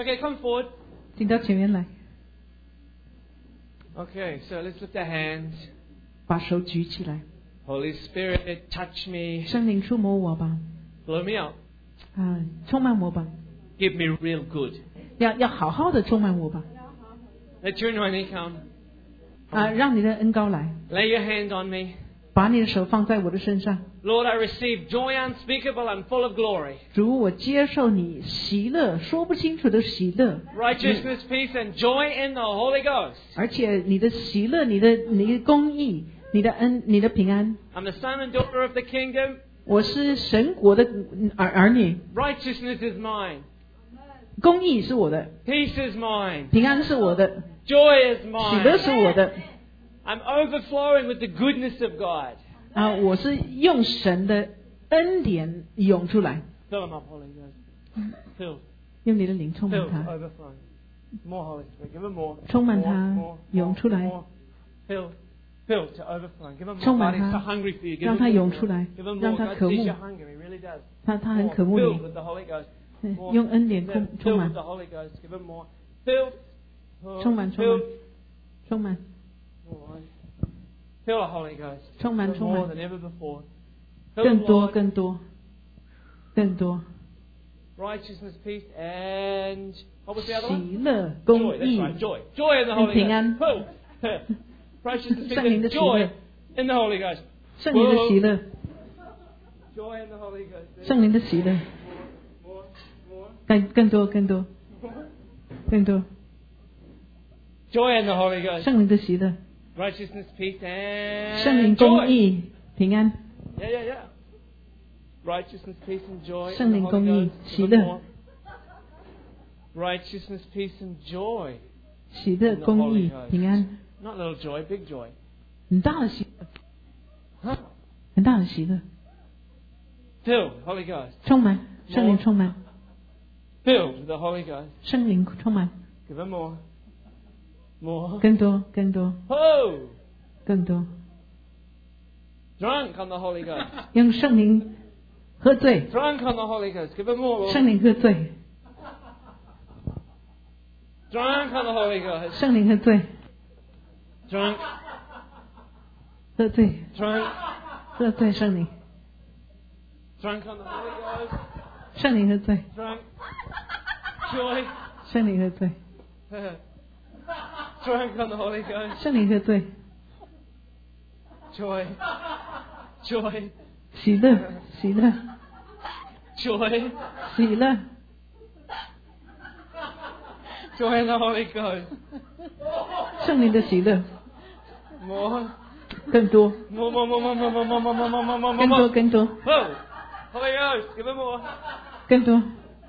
Okay, come forward. 请到前面来， Okay, so let's lift our hands. 把手举起来。 Holy Spirit, touch me. 圣灵触摸我吧， Blow me up. 充满我吧， Give me real good. 要好好的充满我吧， Let your anointing come. 让你的恩膏来， Lay your hand on me. 把你的手放在我的身上。 Lord, I receive joy unspeakable and full of glory. 主，我接受你喜乐，说不清楚的喜乐， Righteousness, peace, and joy in the Holy Ghost. 而且你的喜乐，你的公义，你的恩，你的平安。 I'm the son and daughter of the kingdom. 我是神国的儿女， Righteousness is mine. 公义是我的， Peace is mine. 平安是我的， Joy is 喜乐 mine. 是我的。 I'm overflowing with the goodness of God. 我是用神的恩典涌出来， Fill him up, Holy Ghost. Fill. 用你的灵充满 Fill. 它， Overflowing. More Holy Spirit. Give him more. 充满它 More. 涌出来 More. Fill. Fill to overflowing. Give him more. 充满 God, 它 he's so hungry for you. Give 让 him 它 more. 涌出来 Give him 让 more. 它 God 渴 sees 慕 you're hungry. He really does. 他很 More. 渴慕 Filled 你 with the Holy Ghost. 嗯 More. 用恩典 Filled 充 with 满 the Holy Ghost. Give him more. Filled. 充满 Filled. 充满 More. Fill the Holy Ghost. 充满 Fill 充 more 满 than ever before. Fill 更 the 多 Lord. 更多更多 Righteousness, peace, and what was the other one? 喜乐 Joy. 公 That's 义 right. Joy. Joy in the Holy 平 Ghost. 安 Boom. Righteousness, peace, 圣灵的 and 喜 joy 乐 in the Holy Ghost. 圣灵的喜乐 Joy in the Holy Ghost. 圣灵的喜乐 More, more, 更多更多 more. 更多 Joy in the Holy Ghost. 圣灵的喜乐 Righteousness, peace, 圣灵 and 公 joy. 义平安 Yeah, yeah, yeah. Righteousness, peace, and joy 圣 in 灵 the 公 Holy 义 Ghost. 喜 Give 乐 them more. Righteousness, peace, and joy. 喜乐公义平安 Not little joy, big joy. 很大的喜乐 Huh? 很大的喜乐 Filled, Holy Ghost. 充满圣灵充满 Filled with the Holy Ghost. 圣灵充满 Give them more. More. 更多更多 Oh! 更多 Drunk on the Holy Ghost. 用圣灵喝醉 Drunk on the Holy Ghost. Give them more. Lord. 圣灵喝醉 Drunk on the Holy Ghost. 圣灵喝醉 Drunk. 喝醉 Drunk. 喝醉圣灵 Drunk on the Holy Ghost. 圣灵喝醉 Drunk. Joy. 圣灵喝醉 Drunk on the Holy Ghost. 圣灵喝醉 Joy. Joy. 喜乐喜乐 Joy. 喜乐 Joy in the Holy Ghost. 圣灵的喜乐 More. 更多 More, more, more, more, more, more, more, more, more, more, more, 更 more. 多更多 Oh! Holy Ghost. Give them more. 更多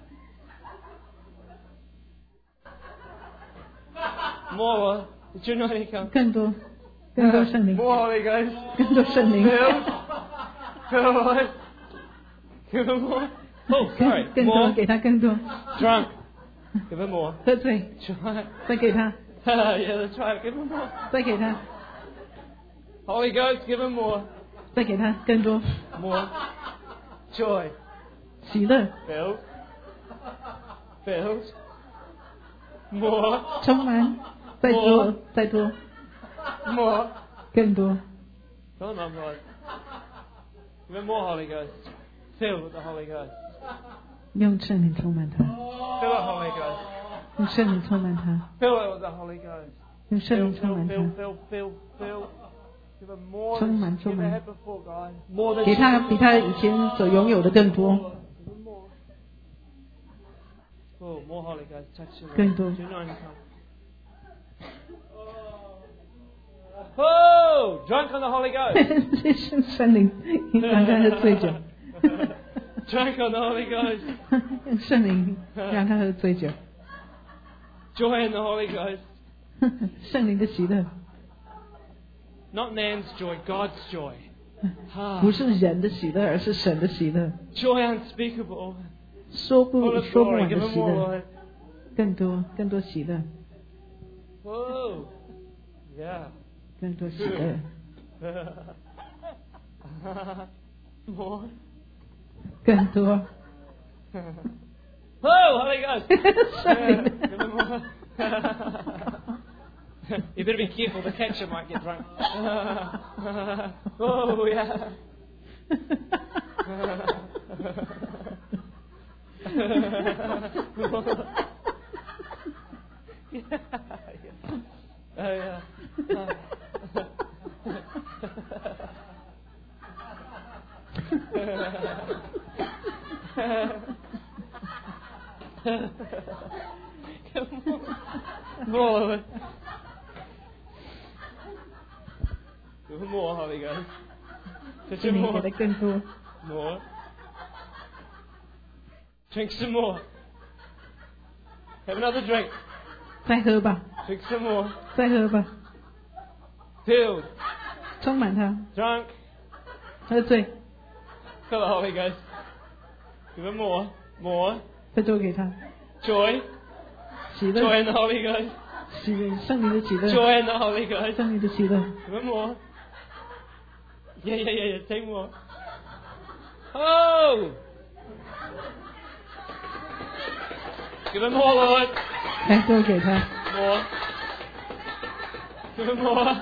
More. Did you know any come? 更多更多圣灵 More Holy Ghost. 更多圣灵 Filled. Filled. Give them more. Oh, sorry. 更多 More. 给他更多 Drunk. Give them more. 喝醉 Try. 再给他 Yeah, that's right. Give them more. 再给他 Holy Ghost, give them more. 再给他更多 More. Joy. 喜乐 Filled. Filled. More. 充满再多再多 More. 更多 Come on, Lord. Give them more Holy Ghost. Filled with the Holy Ghost. 用圣灵充满他 Fill the Holy Ghost. 用圣灵充满他 Fill it with the Holy Ghost. 用圣 Fill, 灵充 fill, 满 fill, 他 fill, fill, fill. Give them more 充 than 满 you've 充 ever 满 had before, God. More than 给他比他以前所拥有的更多 Give them more. Oh, more Holy Ghost. Touch him. 更多 Do you know him? Oh, drunk on the Holy Ghost. 这是圣灵让他喝醉酒 Drunk on the Holy Ghost. 用圣灵让他喝醉酒 Joy in the Holy Ghost. 圣灵的喜乐 Not man's joy, God's joy. 不是人的喜乐而是神的喜乐 Joy unspeakable. 说 Full 不 of 说不 glory. 完 Give 的 him 喜 more, 乐 Lord. 更多更多喜乐 Whoa. Yeah. 更多喜乐 More. 更多 Oh, Holy Ghost. 圣灵。 Give him more. You better be careful. The catcher might get drunk. Oh, yeah. Oh, yeah. More, Lord. Give him more, Holy Ghost. Touch 圣 him 灵给 more. 的更多。 More. Drink some more. Have another drink. 再喝吧， Drink some more. 再喝吧， Filled. 充满它， Drunk. 喝醉， Fill the Holy Ghost. Give him more. More. 再多给他， Joy. 喜乐， Joy in the Holy Ghost. 喜乐，圣灵的喜乐， Joy in the Holy Ghost. 圣灵的喜乐， Give him more. Yeah. Take more. Oh! Give him more, Lord. 再多给他， More. Give him more.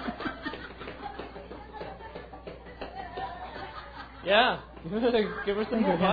Yeah. Give her some more, bud.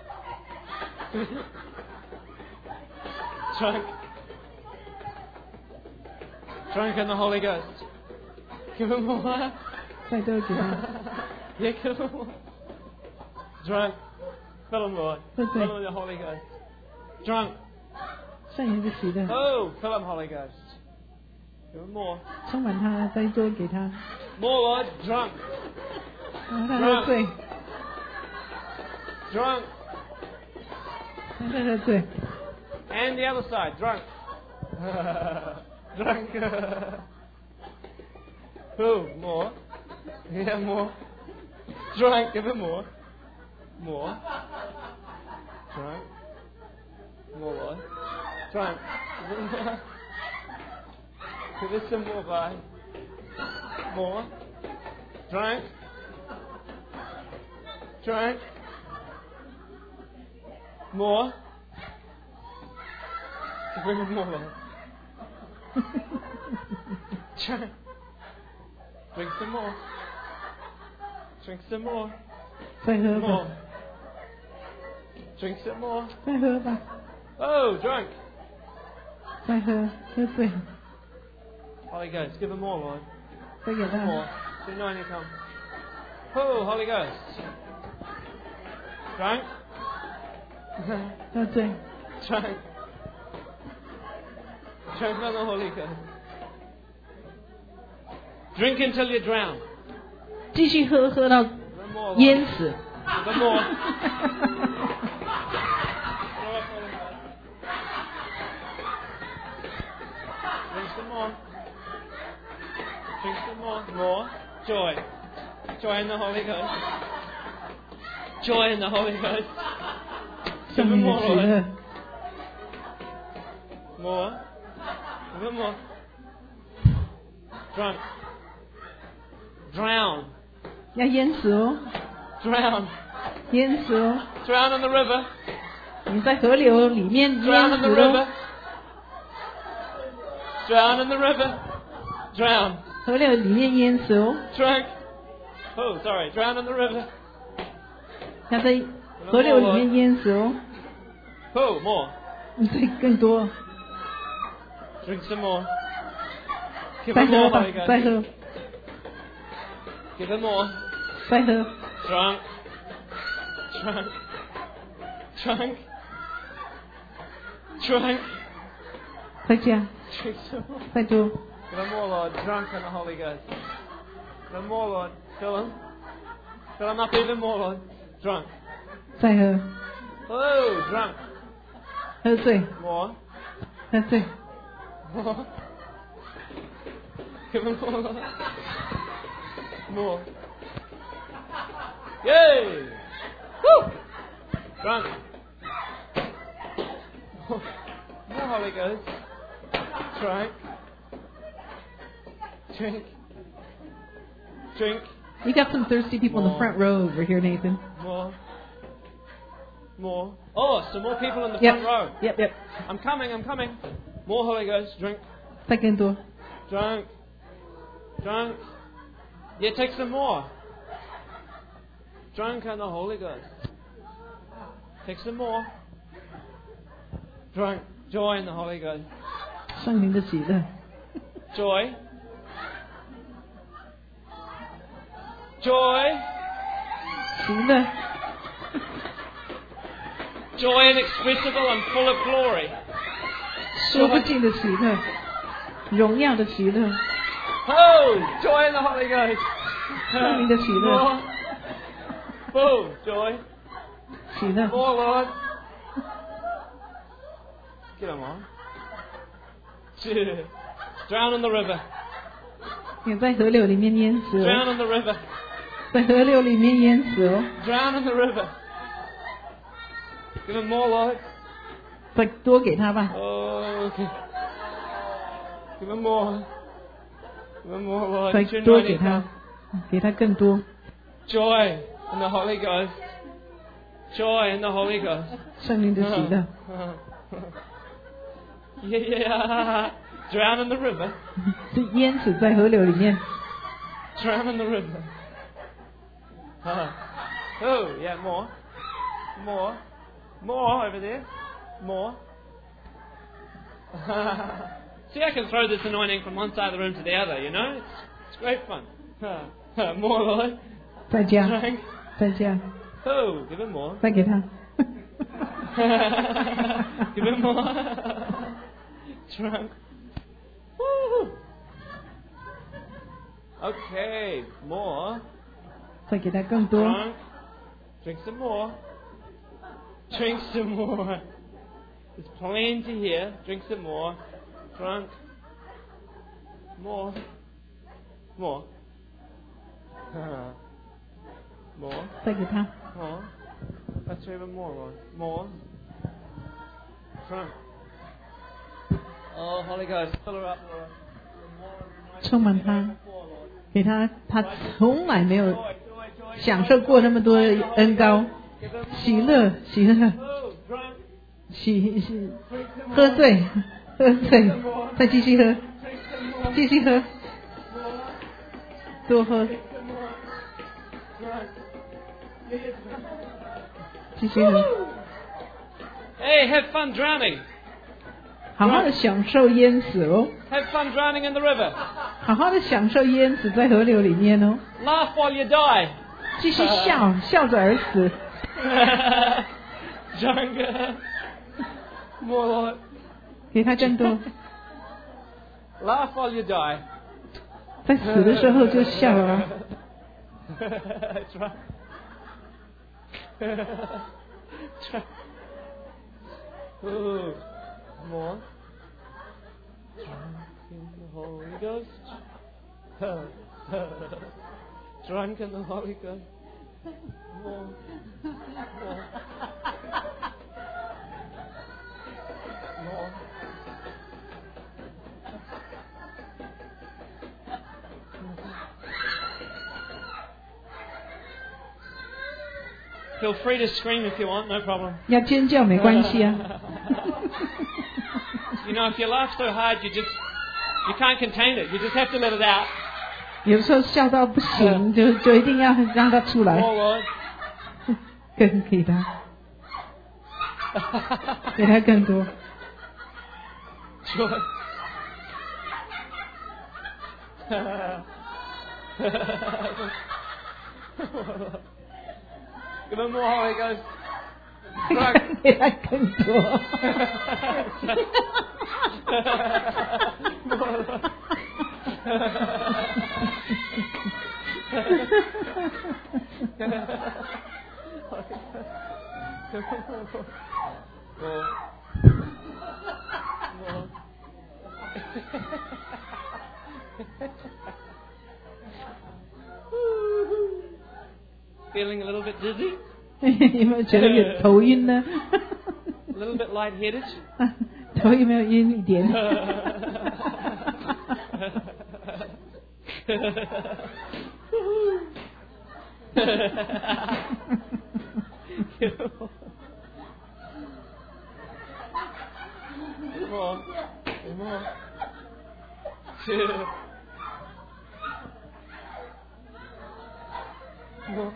Drunk in the Holy Ghost. Give him more. 再多给他， Yeah, give him more. Drunk. Fill him, Lord. Okay. Fill him with the Holy Ghost. Drunk. 圣灵的喜乐， Oh, fill him, Holy Ghost. Give him more. 充满他，再多给他， More, Lord. Drunk. 让他喝醉， Drunk. 让他喝醉， And the other side. Drunk. Drunk. Oh, more. Yeah, more. Drunk. Give him more. More. Drunk. More, Lord. Drunk. Give him more. Give us some more, bye. More. Drunk. Drunk. More. Give him more, Lord. Drunk. Drink some more. Drink some more. 再喝吧 More.，Drink some more. 再喝吧， Oh, drunk. 再喝，喝醉， Holy Ghost, give him more, Lord. 再给 More. 他， The anointing come. Oh, Holy Ghost. Drunk. 喝醉， Drunk. Drunk on the Holy Ghost. Drink until you drown. 继续喝，喝到 Give him more, Lord. 淹死。 Give him more. Throw up, Holy Ghost. Drink some more. Drink some more. More. Joy. Joy in the Holy Ghost. Joy in the Holy Ghost. Give 圣 him 灵的 more, 喜 Lord. 乐， More. Give him more. Drunk. Drown. 要淹死哦， Drown. 淹死哦！ Drown in the river. 你在河流里面 Drown 淹 in 死 the 喽 river.，Drown in the river. Drown. 河流里面淹死哦， Drunk. Oh, sorry. Drown in the river. 要在河流里面淹死哦， Oh, more. 对，更多， Drink some more. Give 再 him 喝 more, 吧 Holy，Ghost. 再喝， Give him more. 再喝， Drunk. Drunk. Drunk. Drunk. 再加， Drink some more. 再多， Give him more, Lord. Drunk in the Holy Ghost. Give him more, Lord. Fill him. Fill him up even more, Lord. Drunk. 再喝， Oh, drunk. 喝醉， More. 喝醉， More. Give him more, Lord. More. Yay! Woo! Drunk. More Holy Ghost. Drunk. Drink. Drink. You got some thirsty people in the front row over here, Nathan. More. More. Oh, some more people in the Yep. front row. Yep. I'm coming. More Holy Ghost. Drink. 再更多。 Drunk. Yeah, take some more. Drunk on the Holy Ghost. Take some more. Drunk. Joy in the Holy Ghost. 圣灵的喜乐。 Joy. Joy. 喜乐。 Joy inexpressible and full of glory. 说不尽的喜乐，荣耀的喜乐， Oh, joy in the Holy Ghost. 圣灵的喜乐， More. Oh, joy. 喜乐。 More, Lord. Get on, on. Drown in the river. 也在河流里面淹死 Drown 哦， in the river. 在河流里面淹死哦， Drown in the river. Give him more, Lord. 再多给他吧， Oh, okay. Give him more. Give him more, Lord. 再 Tune 多 right 给 in 他 now.， 给他更多， Joy in the Holy Ghost. Joy in the Holy Ghost. 圣灵的喜乐， Yeah. Drown in the river. 是淹死在河流里面， Drown in the river. Oh, yeah, more. More. More over there. More. See, I can throw this anointing from one side of the room to the other, you know? It's great fun. More, Lord. 再加， Drink. 再加， Oh, give him more. 再给他， Give him more. Drunk. Woo. Okay, more. 再给他更多， Drunk. Drink some more. Drink some more. There's plenty here. Drink some more. Drunk. More. More. More. 再给他， More. Let's have even more, Lord. More. Drunk. Oh, Holy Ghost, fill her up, Lord. More. 充满他， More, Lord. 给他，他从来没有 Joy, joy, joy. 享受过那么多的恩膏， Give him 喜乐，喜乐， Oh, drunk. 喜， Drink some 喝 more. 醉，喝醉，再继续喝， Drink some more. 继续喝， More. 多喝， Drink some more. Drunk. Yeah. 继续喝， Hey, have fun drowning. 好好的享受淹死哦， Have fun drowning in the river. 好好的享受淹死在河流里面哦， Laugh while you die. 继续笑，笑着而死， Drunk. More, Lord. 给他更多， Laugh while you die. 在死的时候就笑啊， Drunk. Drunk. Ooh. More. Drunk in the Holy Ghost. Drunk in the Holy Ghost. More. More. More. Feel free to scream if you want, no problem. 要尖叫没关系啊， You know, if you laugh so hard, you can't contain it. You just have to let it out. 有时候笑到不行，就一定要让它出来， More, Lord. 更给他，给他更多， Joy. Give him more Holy Ghost. Drunk. 给他更多。 More, Lord. More. More. Feeling a little bit dizzy? 有没有觉得有头晕呢？ A little bit lightheaded? 头有没有晕一点？ more. 2. More.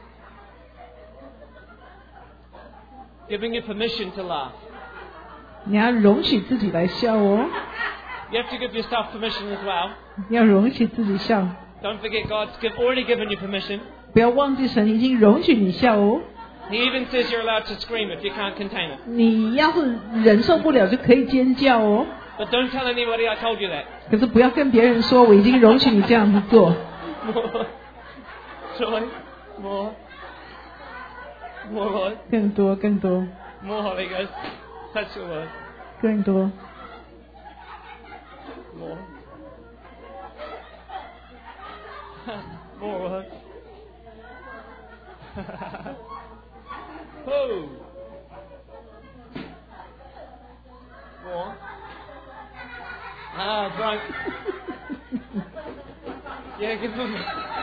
Giving you permission to laugh. 你要容许自己来笑哦， You have to give yourself permission as well. 要容许自己笑， Don't forget God's already given you permission. 不要忘记神已经容许你笑哦。 He even says you're allowed to scream if you can't contain it. 你要是忍受不了，就可以尖叫哦。 But don't tell anybody I told you that. 可是不要跟别人说我已经容许你这样子做。 More joy, more Lord, 更多，更多， more Holy Ghost. Touch your word. 更多。 More. More Lord. Oh. More. Ah, drunk. Yeah, give him.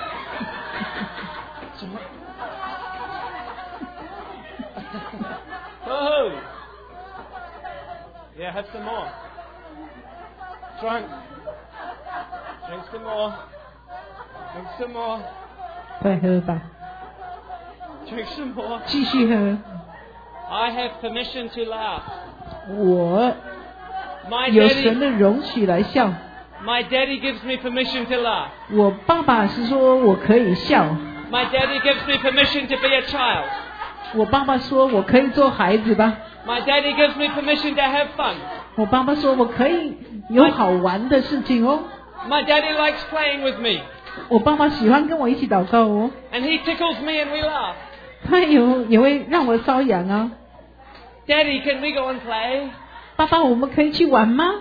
Oh. Yeah, have some more. Drunk. Drink some more. Drink some more. 再喝吧， Drink some more. 继续喝。 I have permission to laugh. 我 My 有神 daddy, 的容许来笑。 my daddy gives me permission to laugh. 我爸爸是说我可以笑， My daddy gives me permission to be a child. 我爸爸说我可以做孩子吧， My daddy gives me permission to have fun. 我爸爸说我可以有好玩的事情哦。 My daddy likes playing with me. 我爸爸喜欢跟我一起祷告哦， And he tickles me and we laugh. 他也会让我瘙痒啊。 Daddy, can we go and play? 爸爸，我们可以去玩吗？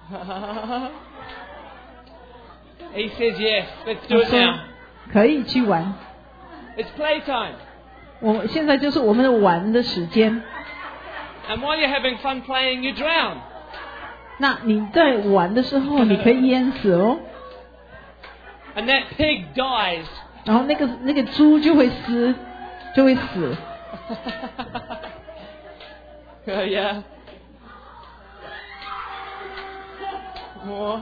He says yes. Let's 他 do it 说 now. 可以去玩。 It's playtime. 我现在就是我们的玩的时间。 And while you're having fun playing, you drown. 那你在玩的时候，你可以淹死哦。 And that pig dies. 然后那个猪就会死。 Yeah. More.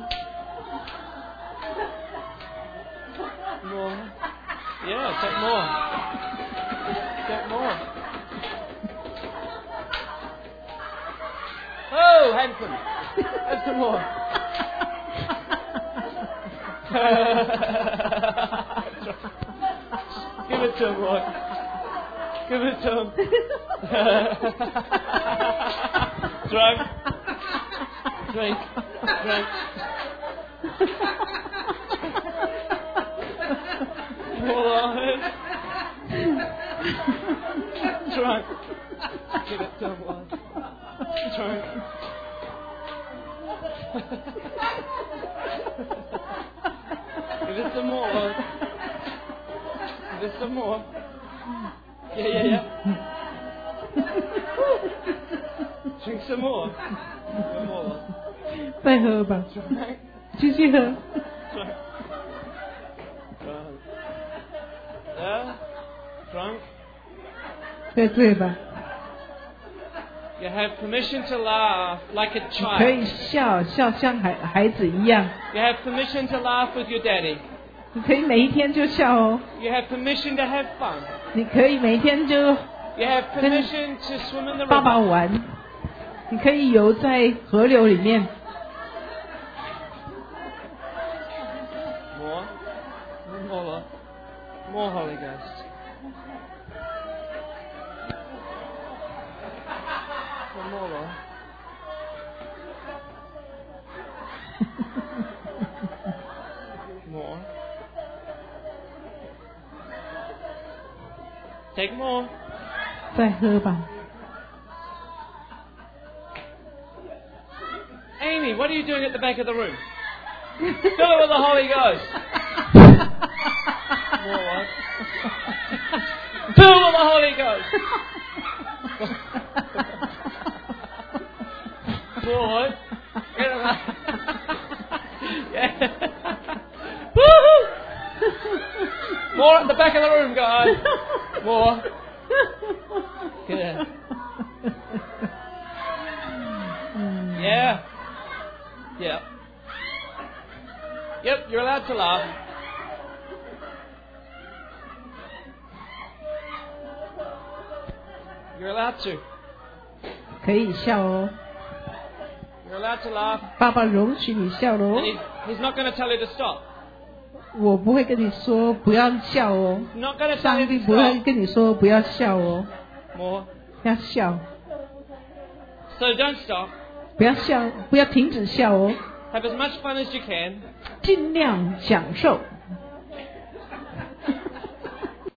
More. Yeah, take more. Take more. Oh, handsome. Have some more. Give it to him, Lord. Give it to him. Drunk. Drink. Drink. Lord. Drunk. Give it to him, Lord. Drunk. Give it some more, Lord. Give it some more. Yeah. Drink some more. Some more, Lord. 再喝吧， Drunk. 继续喝。 Drunk. Yeah. Drunk. 再醉吧， You have permission to laugh like a 可以 child. 笑像孩子一样。 You have permission to laugh with your daddy. 你可以每一天就笑哦， You have permission to have fun. 你可以每天就 You have permission to swim in the 爸爸 river. 玩，你可以游在河流里面。 More. More, Lord. More Holy Ghost. Some more, Lord. More. Take more. 再喝吧， Amy, what are you doing at the back of the room? Fill it with the Holy Ghost. More, Lord. Fill it with the Holy Ghost. More, Lord. Get it up. Yeah. Woo-hoo. More at the back of the room, guys. More. Yeah. Yeah. Yeah. Yep, you're allowed to laugh. You're allowed to. 可以笑哦， You're allowed to laugh. 爸爸容许你笑喽 And。he's not going to tell you to stop. 我不会跟你说不要笑哦， He's not going to tell 上 you 帝 to 不会 stop. 跟你说不要笑哦， More. 要笑， So don't stop. 不要笑，不要停止笑哦， Have as much fun as you can. 尽量享受。